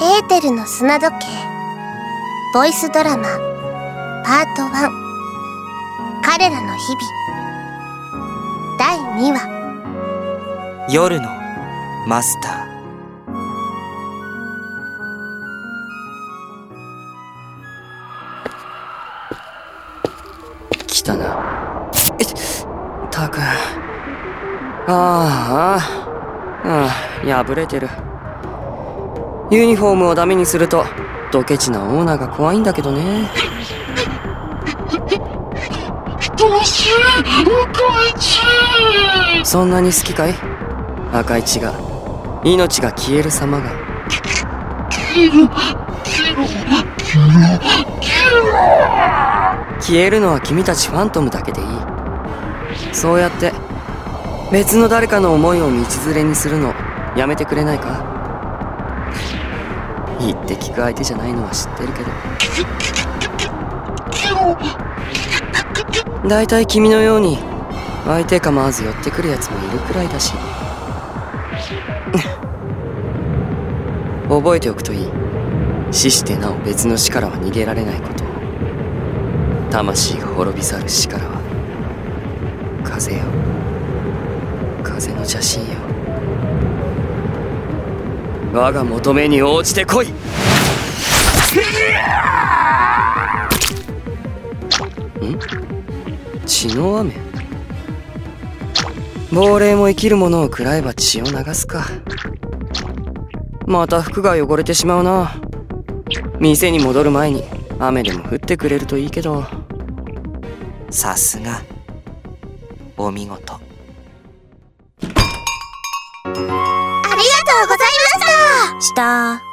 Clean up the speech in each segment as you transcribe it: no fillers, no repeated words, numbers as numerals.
エーテルの砂時計ボイスドラマパート1彼らの日々第2話夜のマスター。 来たな。たくん。破れてる。ユニフォームをダメにするとドケチなオーナーが怖いんだけどね。そんなに好きかい？赤い血が、命が消える様が。消えるのは君たちファントムだけでいい。そうやって別の誰かの思いを道連れにするのやめてくれないか？言って聞く相手じゃないのは知ってるけど、だいたい君のように相手構わず寄ってくるやつもいるくらいだし。覚えておくといい。死してなお別の死からは逃げられないこと。魂が滅び去る死からは風よ、風の邪神よ、我が求めに応じてこい。血の雨。亡霊も生きるものを食らえば血を流すか。また服が汚れてしまうな。店に戻る前に雨でも降ってくれるといいけど。 さすがお見事。 ありがとうございました。よ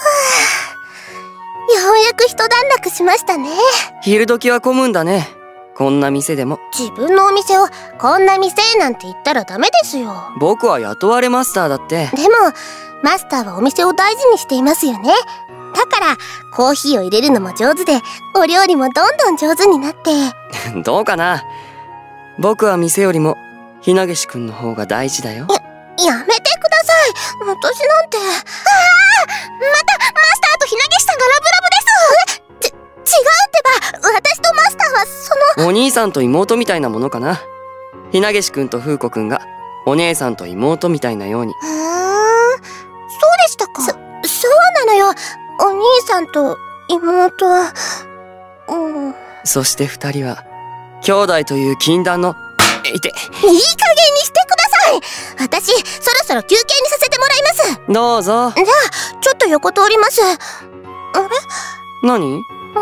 うやく一段落しましたね。 昼時は混むんだね。こんな店でも。 自分のお店をこんな店なんて言ったらダメですよ。 僕は雇われマスターだって。 でもマスターはお店を大事にしていますよね。だからコーヒーを入れるのも上手で、お料理もどんどん上手になって。 どうかな。僕は店よりもひなげし君の方が大事だよ。 やめてください。私なんて。またマスターとひなげしさんがラブラブです。違うってば。私とマスターはその。 お兄さんと妹みたいなものかな。ひなげし君と風子君がお姉さんと妹みたいなように。 そうでしたか。そうなのよ。お兄さんと妹は。 そして二人は兄弟という禁断の。いい加減にしてください。私そろそろ休憩にさせてもらいます。 どうぞ。 じゃあちょっと横通ります。あれ？ 何？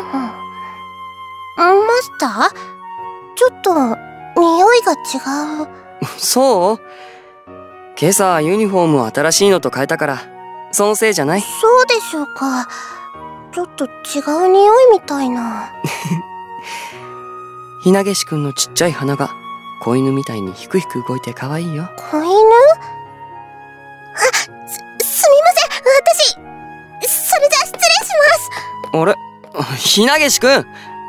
マスター？ちょっと匂いが違う。 そう？今朝ユニフォームを新しいのと変えたからそのせいじゃない？ そうでしょうか。ちょっと違う匂いみたいな。 ひなげし君のちっちゃい鼻が子犬みたいにひくひく動いて可愛いよ。 子犬？すみません。私それじゃ失礼します。 あれ？ひなげし君。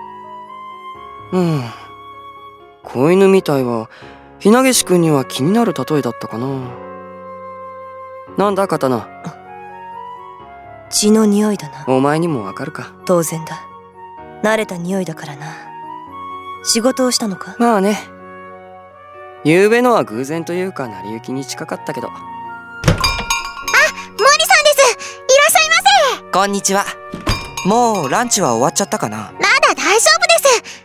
子犬みたいはひなげし君には気になる例えだったかな。なんだ刀。 血の匂いだな。 お前にもわかるか。 当然だ。慣れた匂いだからな。仕事をしたのか？ まあね。昨べのは偶然というか成り行きに近かったけど。 モリさんです。いらっしゃいませ。 こんにちは。もうランチは終わっちゃったかな？ まだ大丈夫です。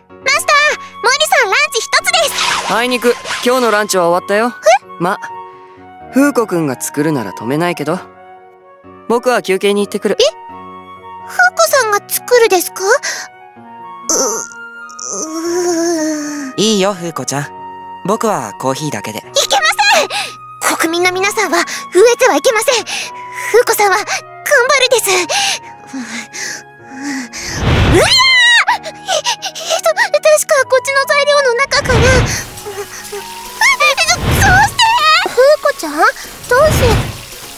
マスター、モリさんランチ一つです。 あいにく今日のランチは終わったよ。ま、風子くんが作るなら止めないけど、僕は休憩に行ってくる。 風子さんが作るですか？ いいよ風子ちゃん。僕はコーヒーだけで。いけません。国民の皆さんは飢えてはいけません。風子さんは頑張るです。確かこっちの材料の中から。どうして風子ちゃん？どうして？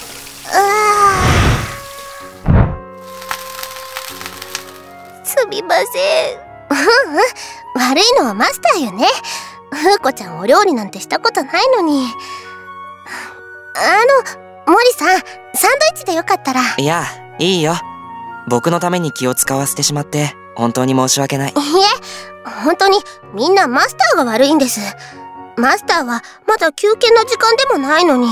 すみません。悪いのはマスターよね。風子ちゃんお料理なんてしたことないのに。モリさん、サンドイッチでよかったら。 いや、 いいよ。僕のために気を使わせてしまって本当に申し訳ない。 いえ、本当にみんなマスターが悪いんです。マスターはまだ休憩の時間でもないのに。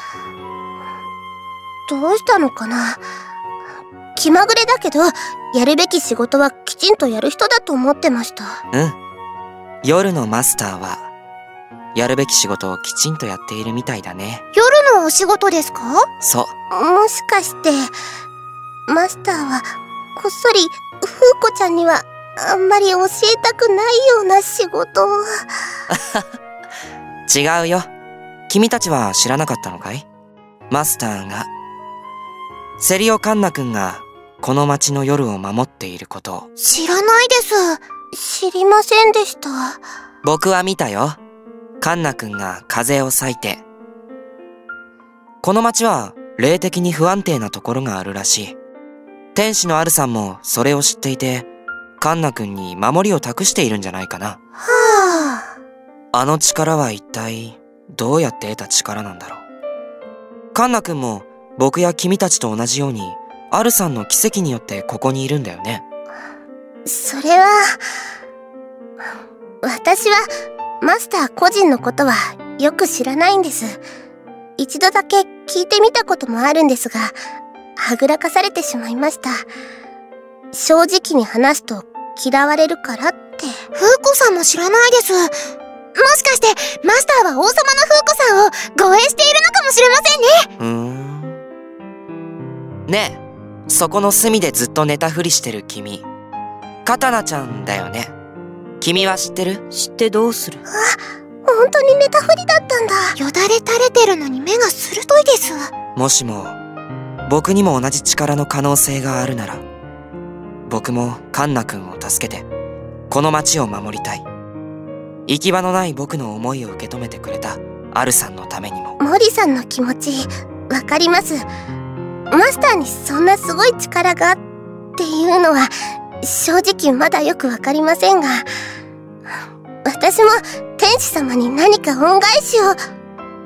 どうしたのかな。気まぐれだけど、やるべき仕事はきちんとやる人だと思ってました。 夜のマスターはやるべき仕事をきちんとやっているみたいだね。 夜のお仕事ですか？ そう。 もしかしてマスターはこっそりフーコちゃんにはあんまり教えたくないような仕事を。 違うよ。君たちは知らなかったのかい？マスターが、セリオカンナ君がこの町の夜を守っていることを。 知らないです。知りませんでした。 僕は見たよ。カンナ君が風を裂いて。この町は霊的に不安定なところがあるらしい。天使のアルさんもそれを知っていて、カンナ君に守りを託しているんじゃないかな。 はあ。 あの力は一体どうやって得た力なんだろう。カンナ君も僕や君たちと同じようにアルさんの奇跡によってここにいるんだよね。 それは、私はマスター個人のことはよく知らないんです。一度だけ聞いてみたこともあるんですが、はぐらかされてしまいました。正直に話すと嫌われるからって。フーコさんも知らないです。もしかしてマスターは王様のフーコさんを護衛しているのかもしれませんね。ねえ、そこの隅でずっと寝たふりしてる君、カタナちゃんだよね。君は知ってる？ 知ってどうする？ 本当に寝たふりだったんだ。よだれ垂れてるのに目が鋭いです。 もしも僕にも同じ力の可能性があるなら、僕もカンナ君を助けてこの町を守りたい。行き場のない僕の思いを受け止めてくれたアルさんのためにも。 モリさんの気持ちわかります。マスターにそんなすごい力がっていうのは正直まだよくわかりませんが、私も天使様に何か恩返しを。す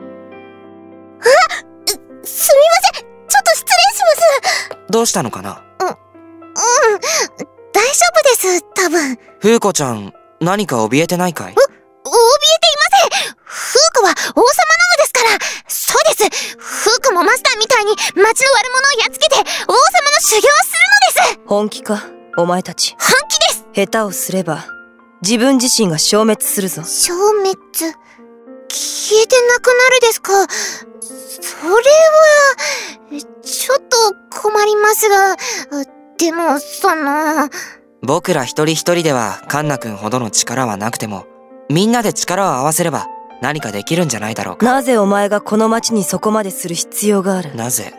みません、ちょっと失礼します。 どうしたのかな？ 大丈夫です、多分。 フーコちゃん、何か怯えてないかい？ 怯えていません。フーコは王様なのですから。そうです。フーコもマスターみたいに町の悪者をやっつけて王様の修行をするのです。 本気か、お前たち。 本気です。 下手をすれば自分自身が消滅するぞ。 消滅？消えてなくなるですか？それはちょっと困りますが、でも僕ら一人一人ではカンナ君ほどの力はなくても、みんなで力を合わせれば何かできるんじゃないだろうか。 なぜお前がこの町にそこまでする必要がある？ なぜ？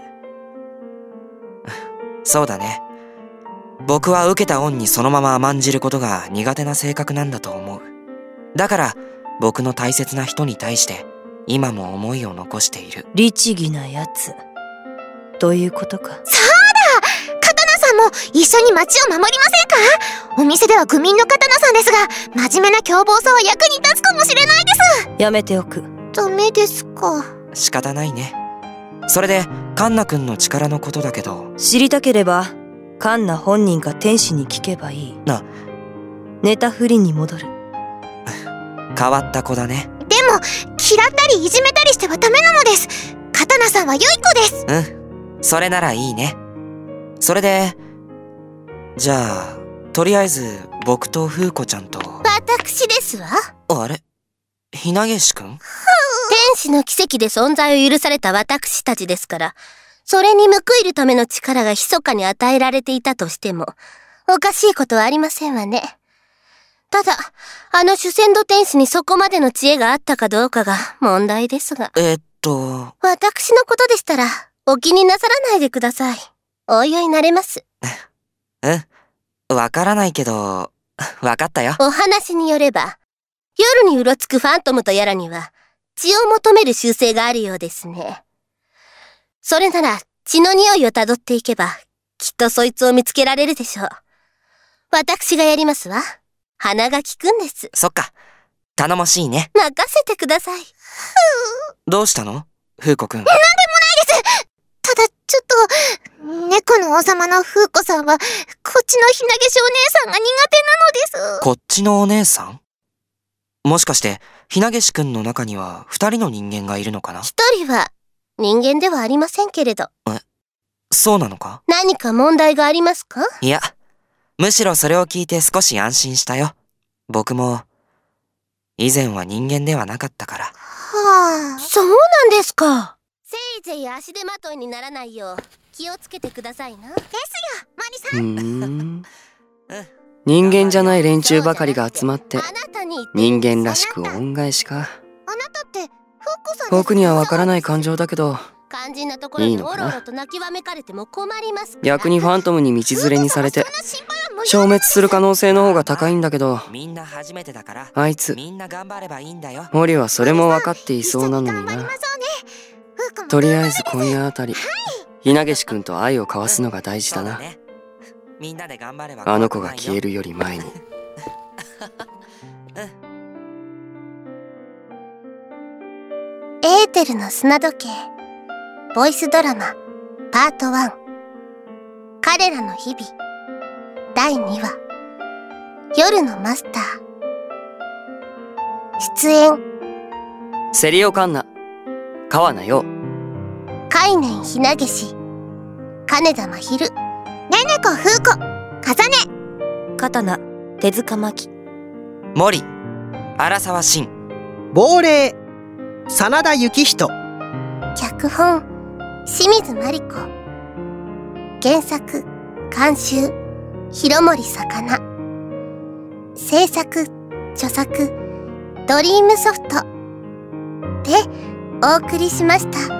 そうだね。僕は受けた恩にそのまま甘んじることが苦手な性格なんだと思う。だから僕の大切な人に対して今も思いを残している。 律儀なやつということか。 そうだ、カタナさんも一緒に町を守りませんか？お店では愚民のカタナさんですが、真面目な凶暴さは役に立つかもしれないです。 やめておく。 ダメですか？ 仕方ないね。それでカンナ君の力のことだけど。 知りたければカンナ本人か天使に聞けばいい。寝たふりに戻る。 変わった子だね。 でも嫌ったりいじめたりしてはダメなのです。カタナさんは良い子です。 それならいいね。それでじゃあとりあえず僕とフーコちゃんと。 私ですわ。 あれ、ひなげし君？ 天使の奇跡で存在を許された私たちですから、それに報いるための力が密かに与えられていたとしてもおかしいことはありませんわね。ただあの主戦度天使にそこまでの知恵があったかどうかが問題ですが。私のことでしたらお気になさらないでください。おいおいなれます。 わからないけどわかったよ。 お話によれば夜にうろつくファントムとやらには血を求める習性があるようですね。それなら血の匂いをたどっていけばきっとそいつを見つけられるでしょう。私がやりますわ。鼻が利くんです。 そっか、頼もしいね。 任せてください。 どうしたのフーコくん？ なんでもないです。ただちょっと、猫の王様の風子さんは、こっちのひなげしお姉さんが苦手なのです。 こっちのお姉さん？もしかして、ひなげし君の中には2人の人間がいるのかな？ 1人は人間ではありませんけれど。 そうなのか？ 何か問題がありますか？ いや、むしろそれを聞いて少し安心したよ。僕も、以前は人間ではなかったから。 はあ。 そうなんですか。せいぜい足手まといにならないよう気をつけてくださいな。 ですよ、マリさん。 人間じゃない連中ばかりが集まって、 あなたに人間らしく恩返しか。 あなたって、風子さん。 僕にはわからない感情だけど、 肝心なところでオロオロと泣きわめかれても困りますから。 逆にファントムに道連れにされて、消滅する可能性の方が高いんだけど、 みんな初めてだから、 あいつ、 みんな頑張ればいいんだよ。 モリはそれも分かっていそうなのにな。とりあえず今夜あたり、ひなげし君と愛を交わすのが大事だな。 みんなで頑張れば。 あの子が消えるより前に。 エーテルの砂時計ボイスドラマパート1彼らの日々第2話夜のマスター出演セリオカンナ、川名陽、 海年ひなげし金田真昼ねねこ風子風音刀手塚真希、 森荒沢慎、 亡霊真田幸人、 脚本清水真理子原作監修広森魚制作著作ドリームソフトでお送りしました。